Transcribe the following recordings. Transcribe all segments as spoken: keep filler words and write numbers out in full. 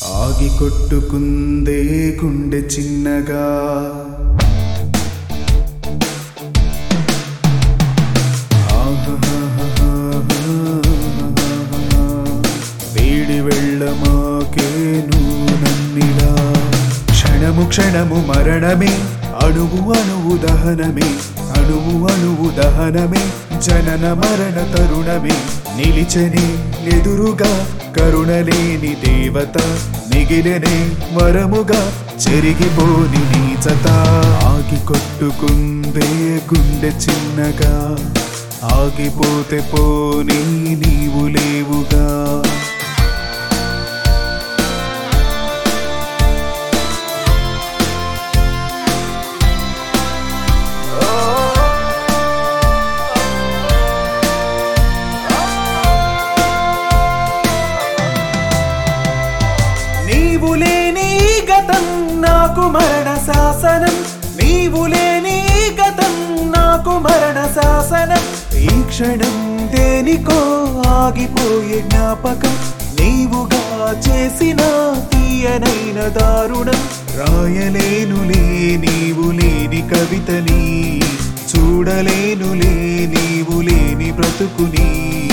ఆగి కొట్టుకుందే గుండె చిన్నగా వేడి వెళ్ళమాకేను నన్నిలా క్షణము క్షణము మరణమే అణువు అణువు దహనమే అణువు అణువు దహనమే జనన మరణ తరుణమే నిలిచనే ఎదురుగా కరుణలేని దేవత మిగిలనే వరముగా చెరిగిపోని నీచత ఆగి కొట్టుకుందే గుండె చిన్నగా ఆగిపోతే పోనీ నీవు లేవుగా నీవు లేని గతం నాకు మరణ శాసనం నీవు లేని గతం నాకు మరణ శాసనం ఈ క్షణం దేనికో ఆగిపోయే జ్ఞాపకం నీవుగా చేసిన తీయనైన దారుణం రాయలేనులే నీవు లేని కవితని చూడలేనులే నీవు లేని బ్రతుకుని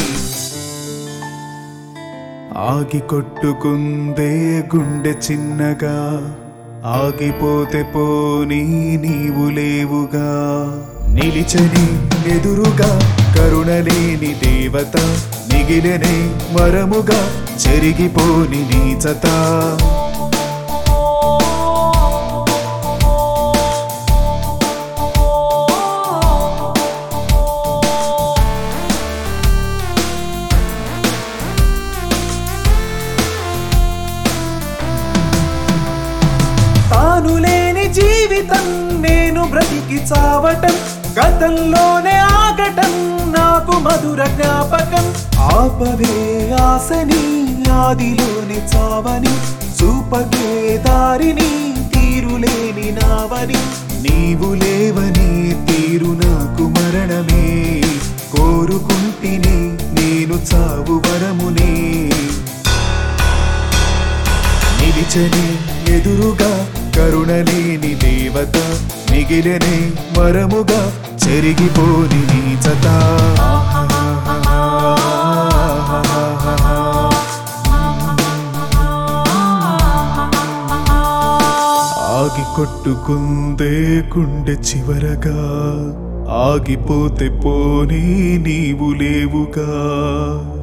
ఆగి కొట్టుకుందే గుండె చిన్నగా ఆగిపోతే పోనీ నీవు లేవుగా నిలిచని ఎదురుగా కరుణలేని దేవత మిగిలనే వరముగా చెరిగిపోని నీచత తాను లేని జీవితం నేను బ్రతికి చావటం గతంలోనే ఆగటం నాకు మధుర జ్ఞాపకం ఆపవే ఆశని ఆదిలోని చావని చూపగే దారిని తీరులేని నావని నీవు లేవని తీరు నాకు మరణమే కోరుకుంటిని నేను చావు వరమునే నిలిచని ఎదురుగా కరుణలేని దేవత మిగిలనే వరముగా చెరిగిపోని నీచత ఆగి కొట్టుకుందే గుండె చివరగా ఆగిపోతే పోనీ నీవు లేవుగా